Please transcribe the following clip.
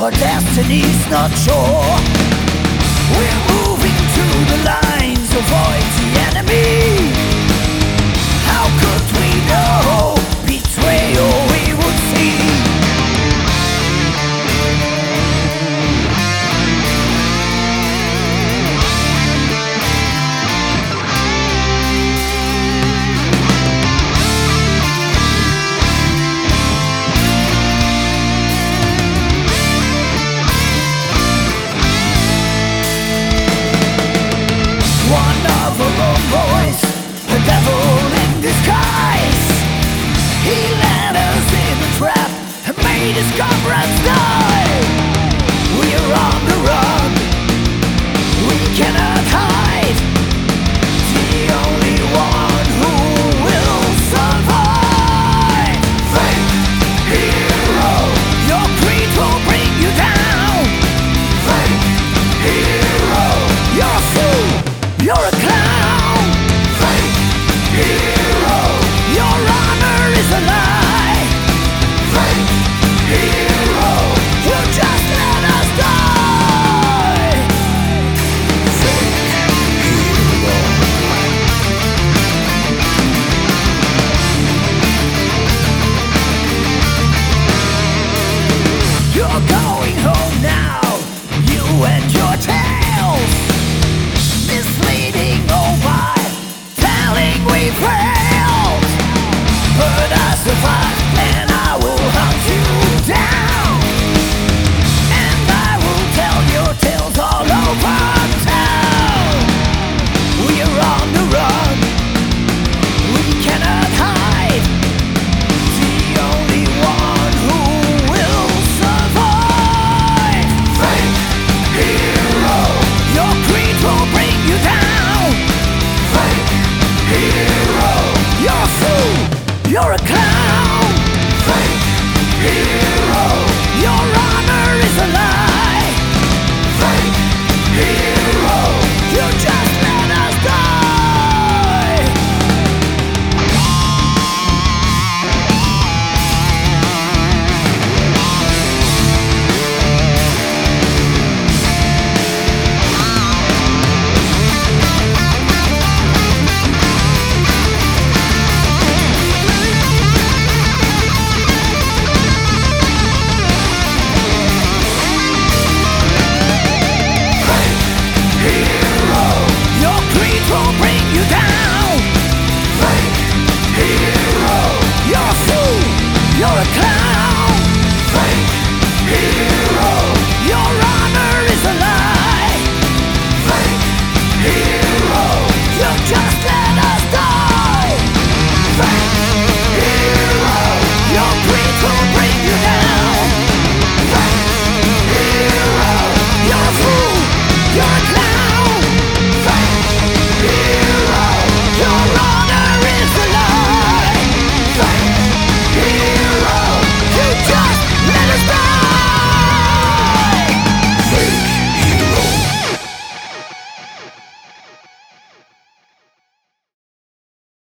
our destiny's not sure. We're moving to the lines, avoid the enemy. How could we know betrayal we would see? One of our own boys, a devil in disguise. He led us in a trap and made his comrades die. We're on the run, we cannot hide. The only one who will survive. Fake hero, your creed will bring you down. Fake hero, you're a fool. You're a clown, fake hero. Your honor is a lie, fake hero. You just let us die, fake hero. You're going home now, you and your tales. Misleading, oh my, telling we failed. But I survived and I will